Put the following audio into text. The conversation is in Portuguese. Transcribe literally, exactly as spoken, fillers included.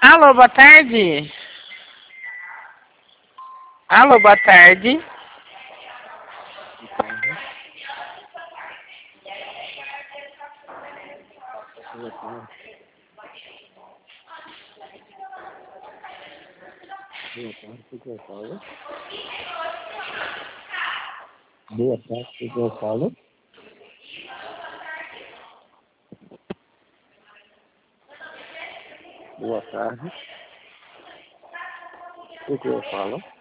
Alô, boa tarde. Alô, boa tarde. Boa tarde, eu falo. Boa tarde. O que eu falo?